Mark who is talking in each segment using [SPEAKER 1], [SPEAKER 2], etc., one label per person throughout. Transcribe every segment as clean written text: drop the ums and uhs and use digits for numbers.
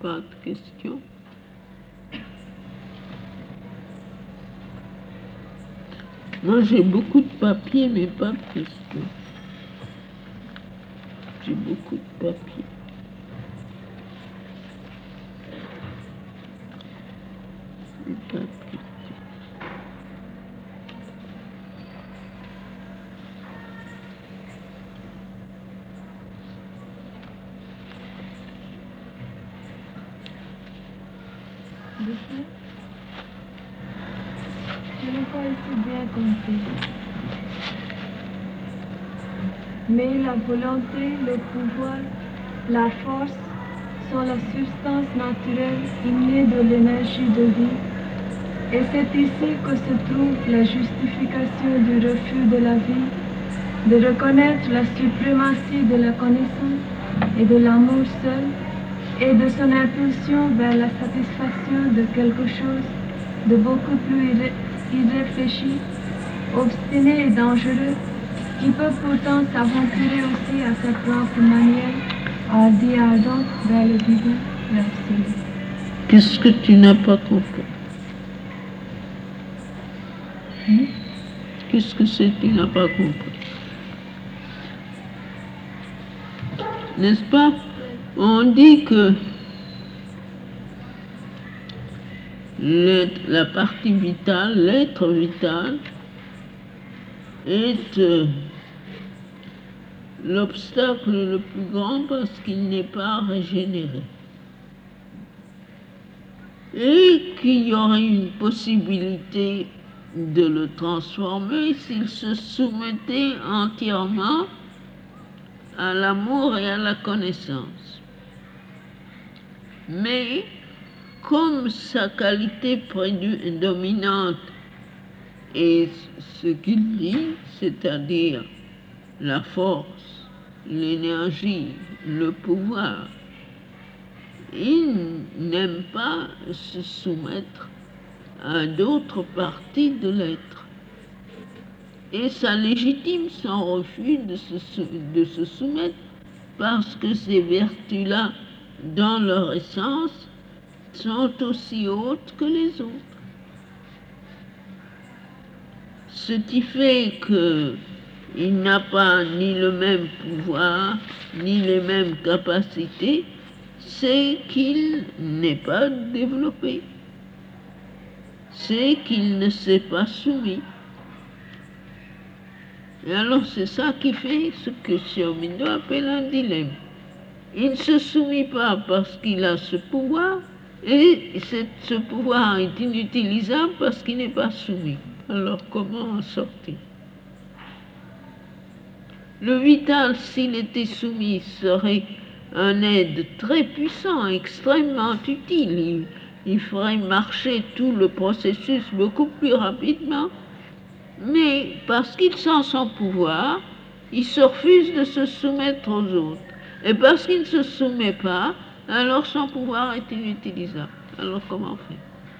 [SPEAKER 1] Pas de questions. Moi, j'ai beaucoup de papier, mais pas de questions. J'ai beaucoup de papier. Mais pas de questions.
[SPEAKER 2] Je n'ai pas été bien compris. Mais la volonté, le pouvoir, la force sont la substance naturelle innée de l'énergie de vie. Et c'est ici que se trouve la justification du refus de la vie, de reconnaître la suprématie de la connaissance et de l'amour seul, et de son impulsion vers la satisfaction de quelque chose de beaucoup plus irréfléchi, obstiné et dangereux, qui peut pourtant s'aventurer aussi à sa propre manière, hardie et ardente vers le divin, l'absolu.
[SPEAKER 1] Qu'est-ce que tu n'as pas compris? Qu'est-ce que c'est que tu n'as pas compris? N'est-ce pas? On dit que la partie vitale, l'être vital, est l'obstacle le plus grand parce qu'il n'est pas régénéré. Et qu'il y aurait une possibilité de le transformer s'il se soumettait entièrement à l'amour et à la connaissance. Mais comme sa qualité prédominante est ce qu'il dit, c'est-à-dire la force, l'énergie, le pouvoir, il n'aime pas se soumettre à d'autres parties de l'être. Et ça légitime son refus de se soumettre parce que ces vertus-là, dans leur essence, sont aussi hautes que les autres. Ce qui fait qu'il n'a pas ni le même pouvoir, ni les mêmes capacités, c'est qu'il n'est pas développé. C'est qu'il ne s'est pas soumis. Et alors c'est ça qui fait ce que Xiaomindo appelle un dilemme. Il ne se soumet pas parce qu'il a ce pouvoir, et ce pouvoir est inutilisable parce qu'il n'est pas soumis. Alors comment en sortir? Le vital, s'il était soumis, serait un aide très puissant, extrêmement utile. Il ferait marcher tout le processus beaucoup plus rapidement. Mais parce qu'il sent son pouvoir, il se refuse de se soumettre aux autres. Et parce qu'il ne se soumet pas, alors son pouvoir est inutilisable. Alors comment faire?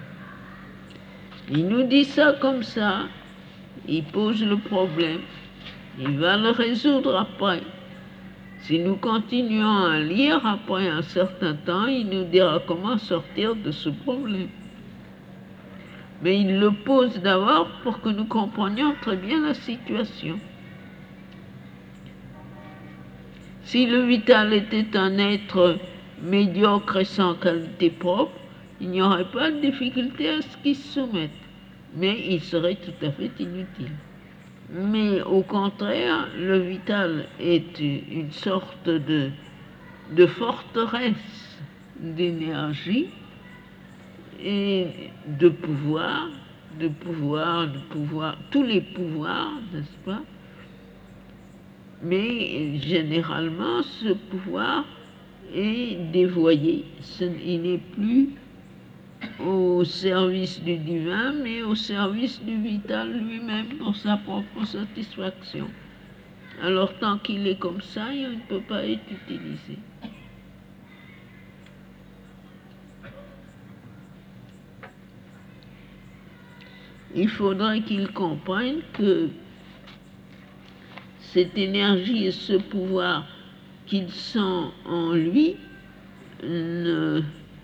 [SPEAKER 1] Il nous dit ça comme ça, il pose le problème, il va le résoudre après. Si nous continuons à lire après un certain temps, il nous dira comment sortir de ce problème. Mais il le pose d'abord pour que nous comprenions très bien la situation. Si le vital était un être médiocre et sans qualité propre, il n'y aurait pas de difficulté à ce qu'il se soumette, mais il serait tout à fait inutile. Mais au contraire, le vital est une sorte de forteresse d'énergie et de pouvoir, tous les pouvoirs, n'est-ce pas? Mais généralement, ce pouvoir est dévoyé. Il n'est plus au service du divin, mais au service du vital lui-même pour sa propre satisfaction. Alors tant qu'il est comme ça, il ne peut pas être utilisé. Il faudrait qu'il comprenne que cette énergie et ce pouvoir qu'il sent en lui ne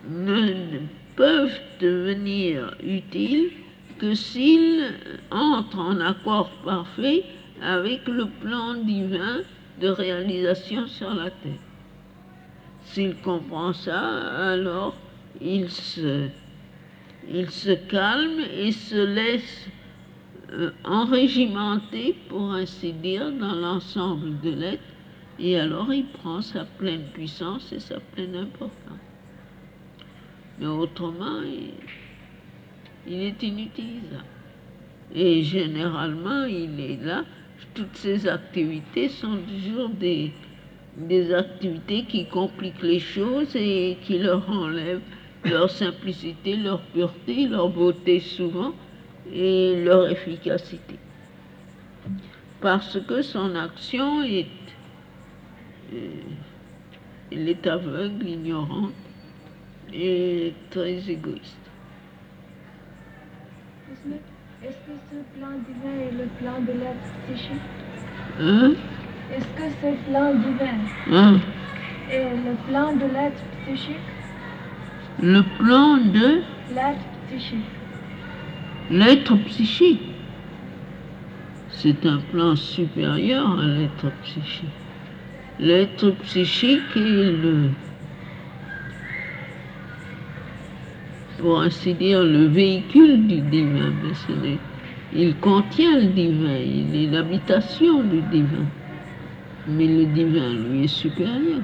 [SPEAKER 1] ne peuvent devenir utiles que s'ils entrent en accord parfait avec le plan divin de réalisation sur la terre. S'il comprend ça, alors il se calme et se laisse enrégimenter, pour ainsi dire, dans l'ensemble de l'être, et alors il prend sa pleine puissance et sa pleine importance. Mais autrement, il est inutilisable. Et généralement, il est là. Toutes ces activités sont toujours des activités qui compliquent les choses et qui leur enlèvent leur simplicité, leur pureté, leur beauté souvent, et leur efficacité. Parce que son action est aveugle, ignorante et très égoïste.
[SPEAKER 2] Est-ce que ce plan divin est le plan de l'être psychique?
[SPEAKER 1] Hein?
[SPEAKER 2] Est-ce que ce plan divin est le plan de l'être psychique?
[SPEAKER 1] Le plan de
[SPEAKER 2] l'être psychique.
[SPEAKER 1] L'être psychique, c'est un plan supérieur à l'être psychique. L'être psychique est pour ainsi dire, le véhicule du divin, mais il contient le divin, il est l'habitation du divin. Mais le divin, lui, est supérieur.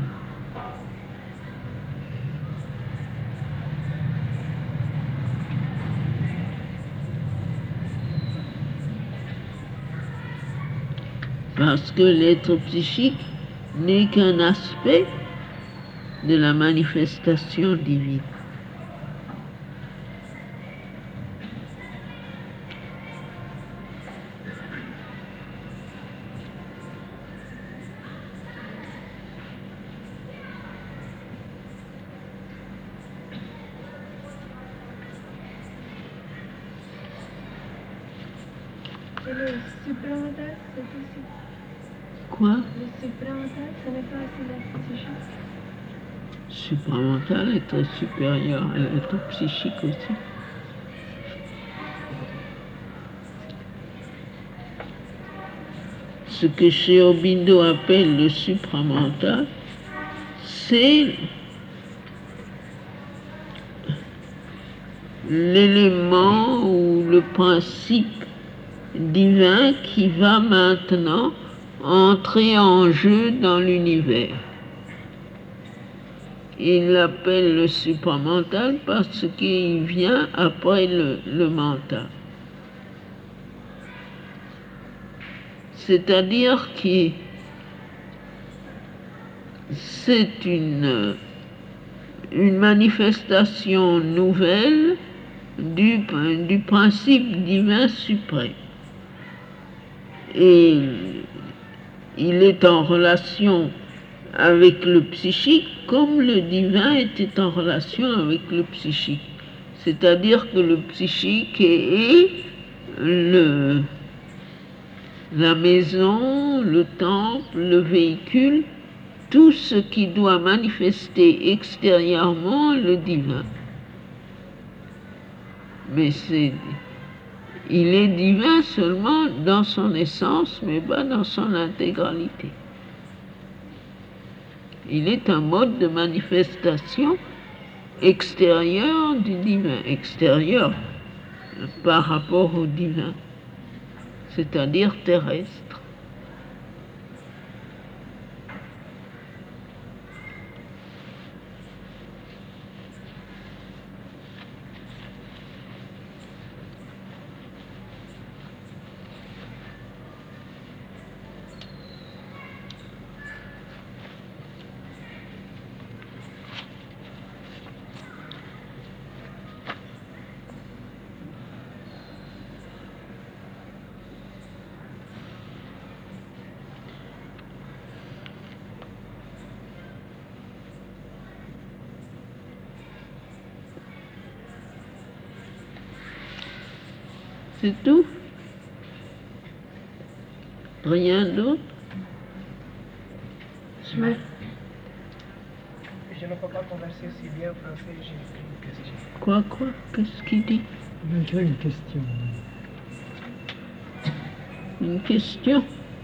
[SPEAKER 1] Parce que l'être psychique n'est qu'un aspect de la manifestation divine.
[SPEAKER 2] Et le supramental, c'est aussi.
[SPEAKER 1] Quoi?
[SPEAKER 2] Le supramental, ce n'est pas aussi l'être psychique.
[SPEAKER 1] Supramental est très supérieur à l'être psychique aussi. Ce que Sri Aurobindo appelle le supramental, c'est l'élément ou le principe divin qui va maintenant entrer en jeu dans l'univers. Il l'appelle le supramental parce qu'il vient après le mental. C'est-à-dire que c'est une manifestation nouvelle du principe divin suprême. Et il est en relation avec le psychique comme le divin était en relation avec le psychique. C'est-à-dire que le psychique est la maison, le temple, le véhicule, tout ce qui doit manifester extérieurement le divin. Mais il est divin seulement dans son essence, mais pas dans son intégralité. Il est un mode de manifestation extérieur du divin, extérieur par rapport au divin, c'est-à-dire terrestre. C'est tout? Rien d'autre?
[SPEAKER 3] Je ne peux pas converser aussi bien français, j'ai une question.
[SPEAKER 1] Quoi? Qu'est-ce qu'il dit?
[SPEAKER 4] J'ai une question.
[SPEAKER 1] Une question?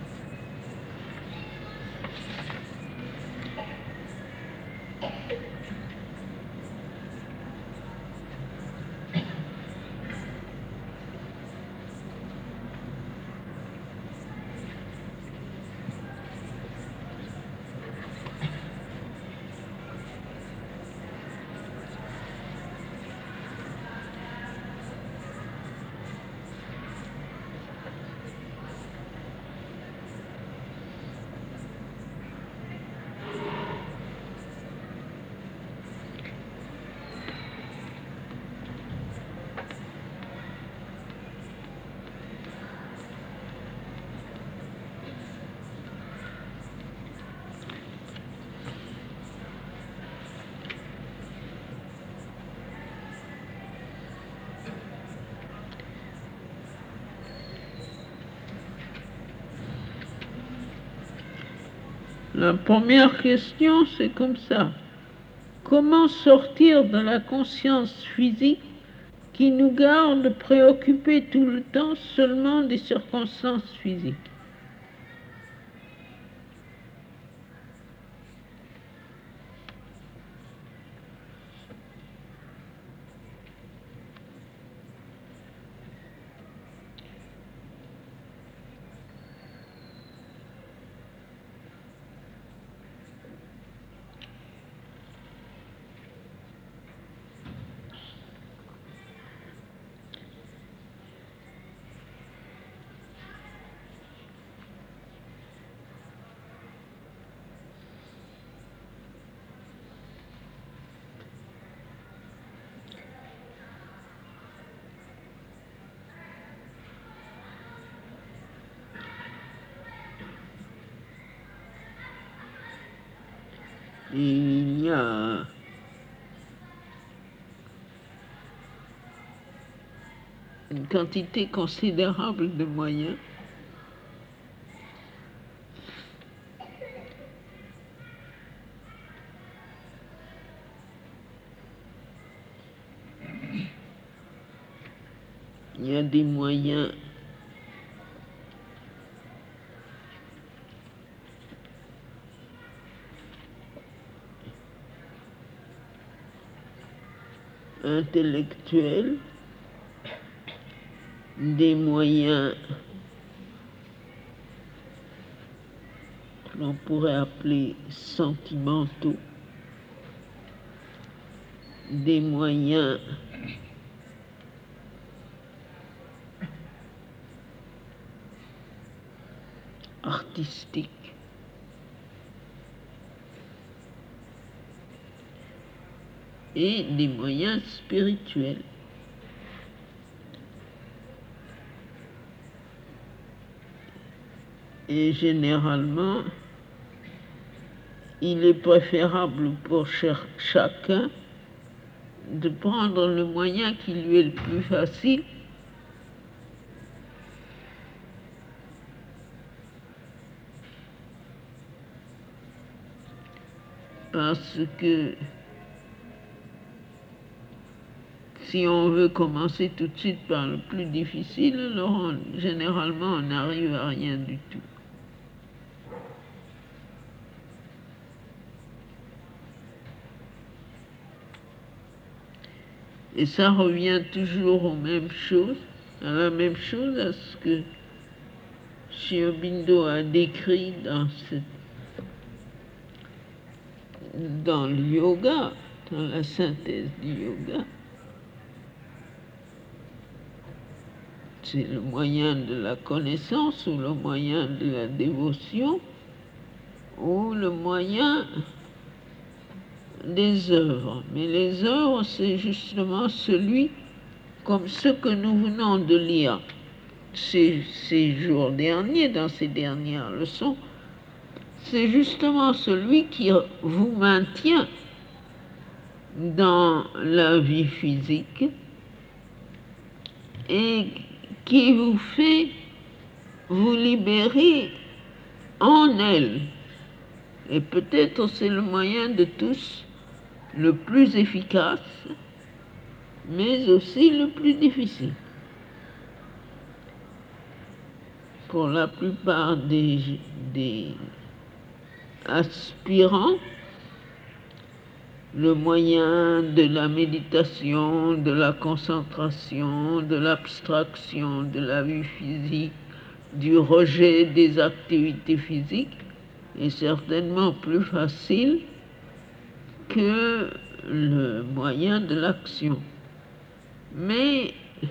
[SPEAKER 1] La première question, c'est comme ça. Comment sortir de la conscience physique qui nous garde préoccupés tout le temps seulement des circonstances physiques? Il y a une quantité considérable de moyens il y a des moyens intellectuels, des moyens que l'on pourrait appeler sentimentaux, des moyens artistiques, et des moyens spirituels. Et généralement, il est préférable pour chacun de prendre le moyen qui lui est le plus facile, parce que si on veut commencer tout de suite par le plus difficile, alors généralement on n'arrive à rien du tout. Et ça revient toujours aux mêmes choses, à la même chose, à ce que Sri Aurobindo a décrit dans le yoga, dans la synthèse du yoga. C'est le moyen de la connaissance ou le moyen de la dévotion ou le moyen des œuvres. Mais les œuvres, c'est justement celui, comme ce que nous venons de lire ces jours derniers, dans ces dernières leçons, c'est justement celui qui vous maintient dans la vie physique et qui vous fait vous libérer en elle. Et peut-être c'est le moyen de tous le plus efficace, mais aussi le plus difficile. Pour la plupart des aspirants, le moyen de la méditation, de la concentration, de l'abstraction, de la vie physique, du rejet des activités physiques est certainement plus facile que le moyen de l'action. Mais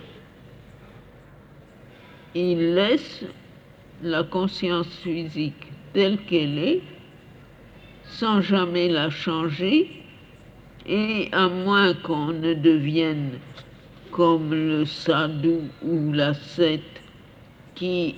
[SPEAKER 1] il laisse la conscience physique telle qu'elle est, sans jamais la changer, et à moins qu'on ne devienne comme le sadhu ou l'ascète qui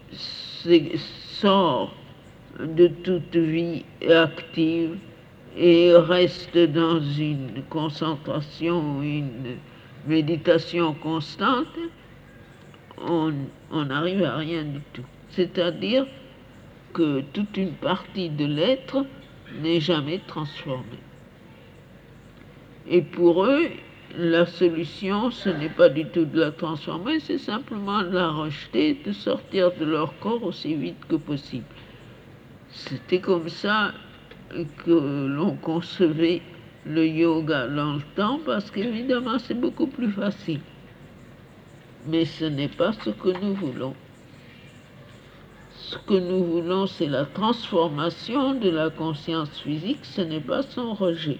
[SPEAKER 1] sort de toute vie active et reste dans une concentration, une méditation constante, on n'arrive à rien du tout. C'est-à-dire que toute une partie de l'être n'est jamais transformée. Et pour eux, la solution, ce n'est pas du tout de la transformer, c'est simplement de la rejeter, de sortir de leur corps aussi vite que possible. C'était comme ça que l'on concevait le yoga dans le temps, parce qu'évidemment, c'est beaucoup plus facile. Mais ce n'est pas ce que nous voulons. Ce que nous voulons, c'est la transformation de la conscience physique, ce n'est pas son rejet.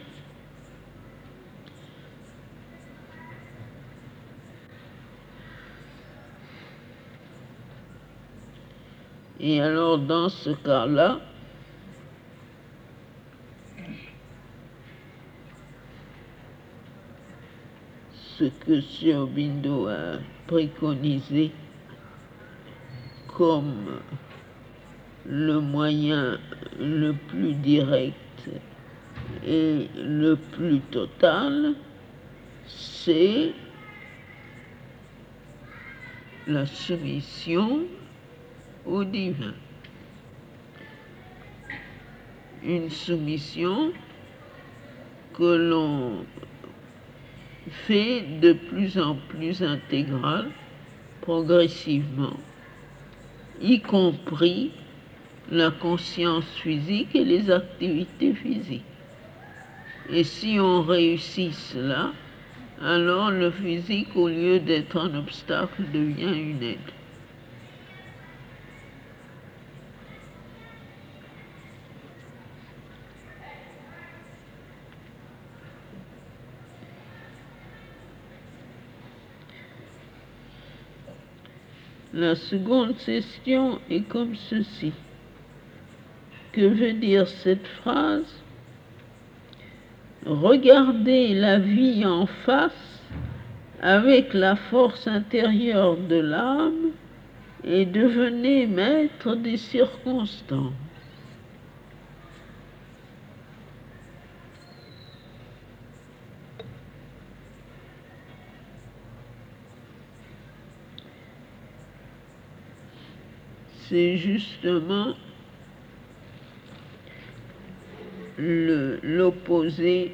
[SPEAKER 1] Et alors, dans ce cas-là, ce que Sri Aurobindo a préconisé comme le moyen le plus direct et le plus total, c'est la soumission au divin. Une soumission que l'on fait de plus en plus intégrale, progressivement, y compris la conscience physique et les activités physiques. Et si on réussit cela, alors le physique, au lieu d'être un obstacle, devient une aide. La seconde question est comme ceci. Que veut dire cette phrase? Regardez la vie en face avec la force intérieure de l'âme et devenez maître des circonstances. C'est justement l'opposé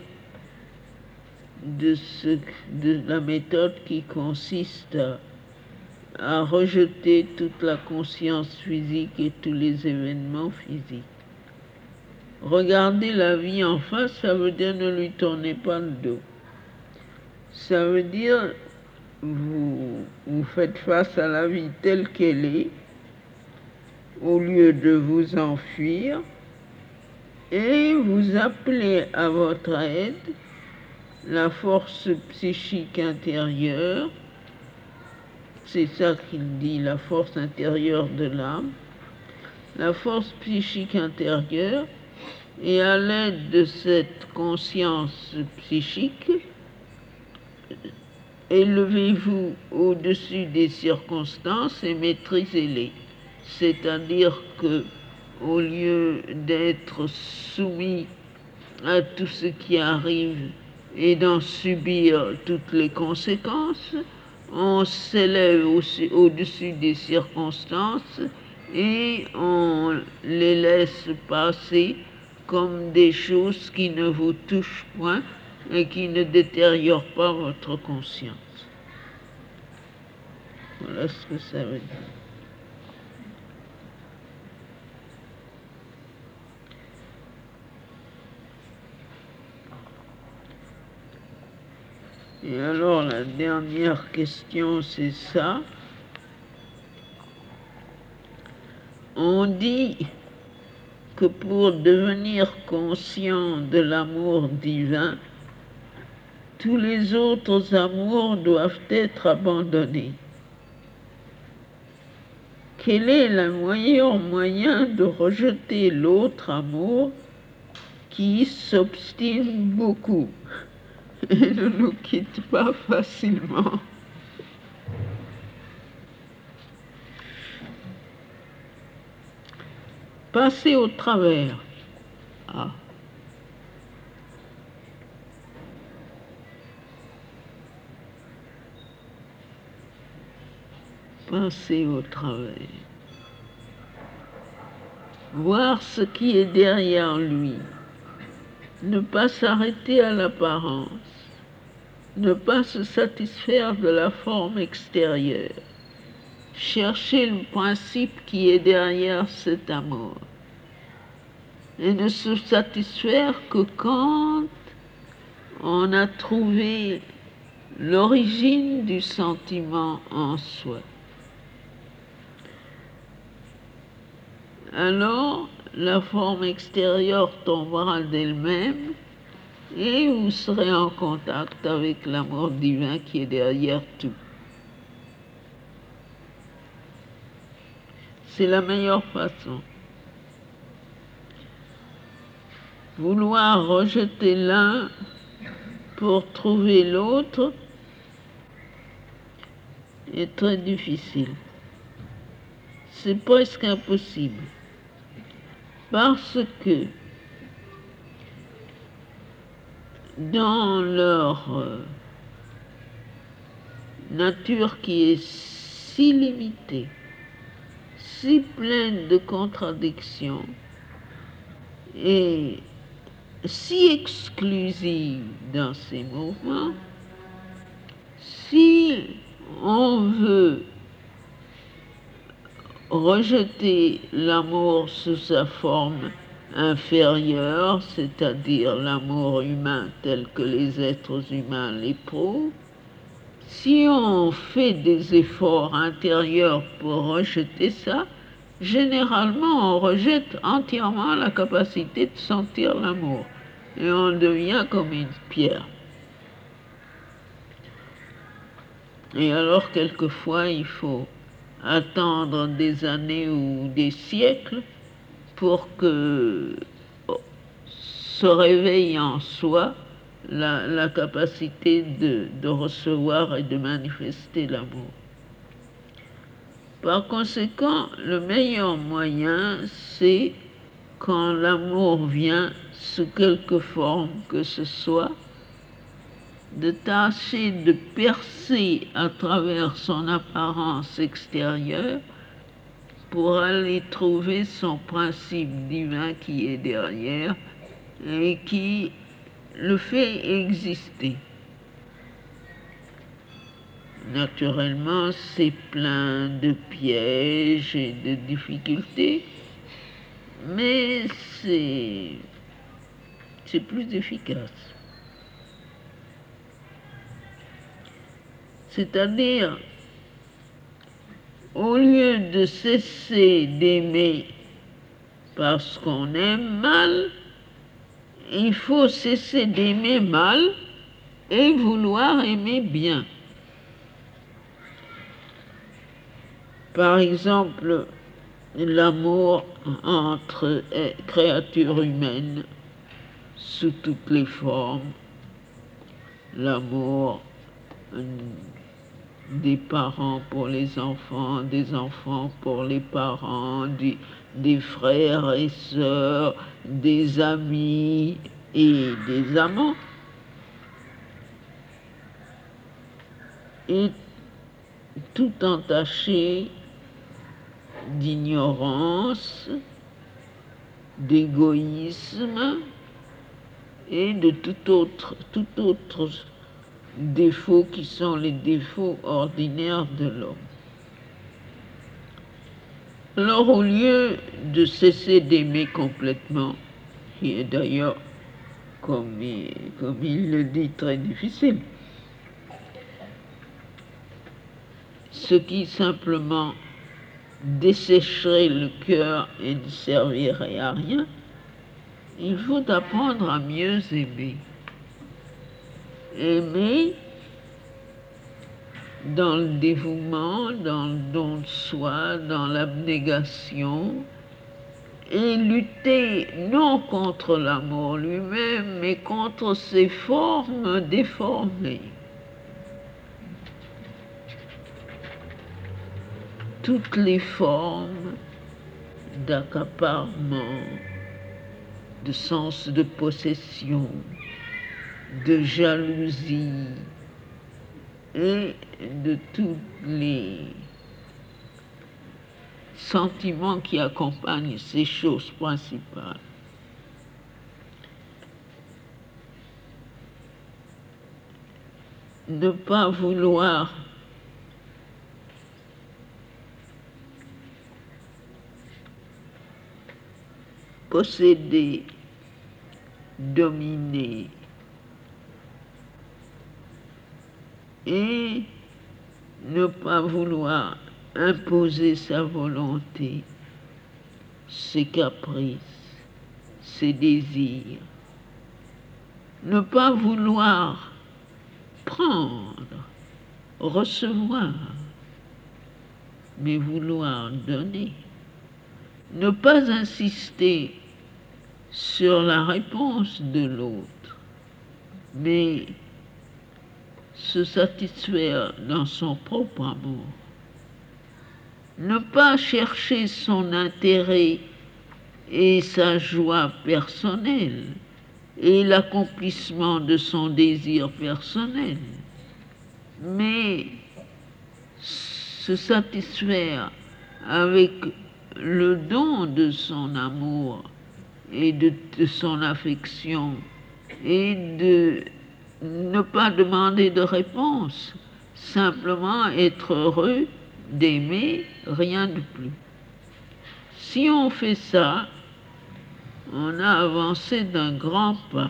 [SPEAKER 1] de la méthode qui consiste à rejeter toute la conscience physique et tous les événements physiques. Regarder la vie en face, ça veut dire ne lui tournez pas le dos. Ça veut dire vous faites face à la vie telle qu'elle est, au lieu de vous enfuir, et vous appelez à votre aide la force psychique intérieure, c'est ça qu'il dit, la force intérieure de l'âme, la force psychique intérieure, et à l'aide de cette conscience psychique, élevez-vous au-dessus des circonstances et maîtrisez-les. C'est-à-dire que, au lieu d'être soumis à tout ce qui arrive et d'en subir toutes les conséquences, on s'élève au-dessus des circonstances et on les laisse passer comme des choses qui ne vous touchent point et qui ne détériore pas votre conscience. Voilà ce que ça veut dire. Et alors la dernière question, c'est ça. On dit que pour devenir conscient de l'amour divin, tous les autres amours doivent être abandonnés. Quel est le meilleur moyen de rejeter l'autre amour qui s'obstine beaucoup et ne nous quitte pas facilement? Passer au travers. Ah. Passer au travers. Voir ce qui est derrière lui. Ne pas s'arrêter à l'apparence. Ne pas se satisfaire de la forme extérieure. Chercher le principe qui est derrière cet amour. Et ne se satisfaire que quand on a trouvé l'origine du sentiment en soi. Alors, la forme extérieure tombera d'elle-même et vous serez en contact avec l'amour divin qui est derrière tout. C'est la meilleure façon. Vouloir rejeter l'un pour trouver l'autre est très difficile. C'est presque impossible. Parce que dans leur nature qui est si limitée, si pleine de contradictions et si exclusive dans ses mouvements, si on veut rejeter l'amour sous sa forme inférieure, c'est-à-dire l'amour humain tel que les êtres humains l'éprouvent, si on fait des efforts intérieurs pour rejeter ça, généralement on rejette entièrement la capacité de sentir l'amour et on devient comme une pierre. Et alors quelquefois il faut attendre des années ou des siècles pour que se réveille en soi la capacité de recevoir et de manifester l'amour. Par conséquent, le meilleur moyen, c'est quand l'amour vient sous quelque forme que ce soit, de tâcher de percer à travers son apparence extérieure pour aller trouver son principe divin qui est derrière et qui le fait exister. Naturellement, c'est plein de pièges et de difficultés, mais c'est plus efficace. C'est-à-dire, au lieu de cesser d'aimer parce qu'on aime mal, il faut cesser d'aimer mal et vouloir aimer bien. Par exemple, l'amour entre créatures humaines sous toutes les formes, l'amour des parents pour les enfants, des enfants pour les parents, des frères et sœurs, des amis et des amants. Et tout entaché d'ignorance, d'égoïsme et de tout autre défaut qui sont les défauts ordinaires de l'homme. Alors au lieu de cesser d'aimer complètement, qui est d'ailleurs, comme il le dit, très difficile, ce qui simplement dessécherait le cœur et ne servirait à rien, il faut apprendre à mieux aimer. Aimer dans le dévouement, dans le don de soi, dans l'abnégation, et lutter non contre l'amour lui-même, mais contre ses formes déformées. Toutes les formes d'accaparement, de sens de possession, de jalousie et de tous les sentiments qui accompagnent ces choses principales. Ne pas vouloir posséder, dominer et ne pas vouloir imposer sa volonté, ses caprices, ses désirs. Ne pas vouloir prendre, recevoir, mais vouloir donner. Ne pas insister sur la réponse de l'autre, mais se satisfaire dans son propre amour. Ne pas chercher son intérêt et sa joie personnelle et l'accomplissement de son désir personnel, mais se satisfaire avec le don de son amour et de son affection et de ne pas demander de réponse, simplement être heureux d'aimer, rien de plus. Si on fait ça, on a avancé d'un grand pas.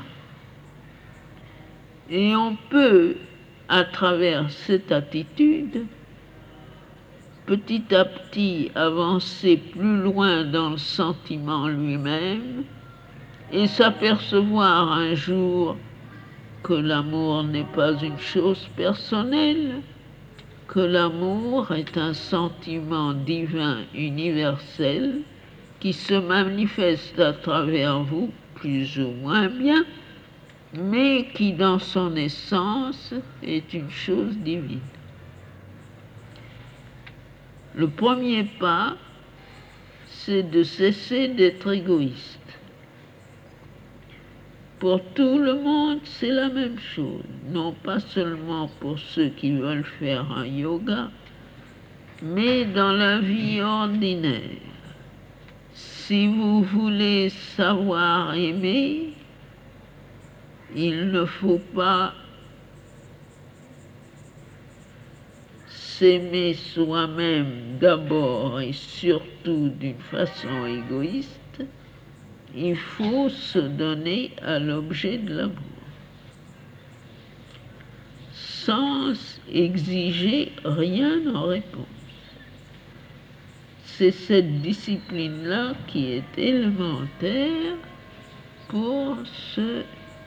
[SPEAKER 1] Et on peut, à travers cette attitude, petit à petit avancer plus loin dans le sentiment lui-même et s'apercevoir un jour que l'amour n'est pas une chose personnelle, que l'amour est un sentiment divin universel qui se manifeste à travers vous plus ou moins bien, mais qui dans son essence est une chose divine. Le premier pas, c'est de cesser d'être égoïste. Pour tout le monde, c'est la même chose, non pas seulement pour ceux qui veulent faire un yoga, mais dans la vie ordinaire. Si vous voulez savoir aimer, il ne faut pas s'aimer soi-même d'abord et surtout d'une façon égoïste. Il faut se donner à l'objet de l'amour, sans exiger rien en réponse. C'est cette discipline-là qui est élémentaire pour se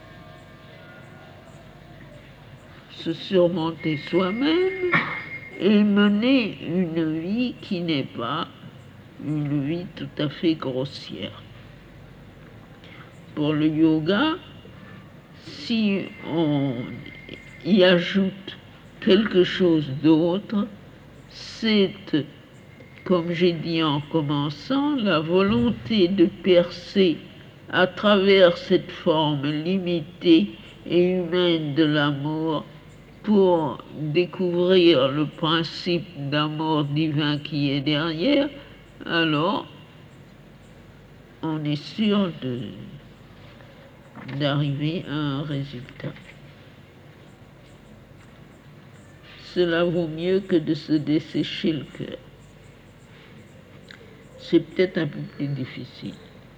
[SPEAKER 1] surmonter soi-même et mener une vie qui n'est pas une vie tout à fait grossière. Pour le yoga, si on y ajoute quelque chose d'autre, c'est, comme j'ai dit en commençant, la volonté de percer à travers cette forme limitée et humaine de l'amour pour découvrir le principe d'amour divin qui est derrière, alors on est sûr d'arriver à un résultat. Cela vaut mieux que de se dessécher le cœur. C'est peut-être un peu plus difficile,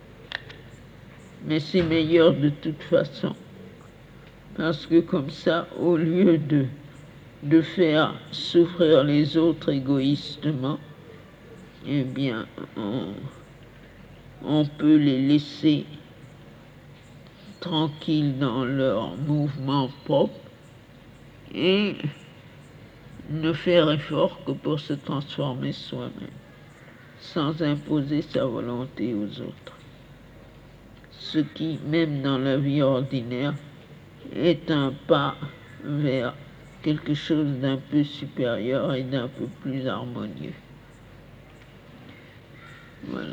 [SPEAKER 1] mais c'est meilleur de toute façon. Parce que comme ça, au lieu de faire souffrir les autres égoïstement, eh bien, on peut les laisser tranquilles dans leur mouvement propre et ne faire effort que pour se transformer soi-même, sans imposer sa volonté aux autres. Ce qui, même dans la vie ordinaire, est un pas vers quelque chose d'un peu supérieur et d'un peu plus harmonieux. Voilà.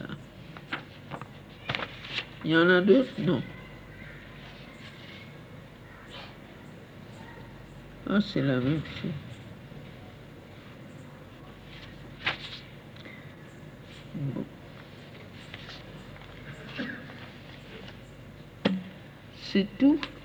[SPEAKER 1] Il y en a d'autres? Non. Ah, c'est la même chose. Bon. C'est tout.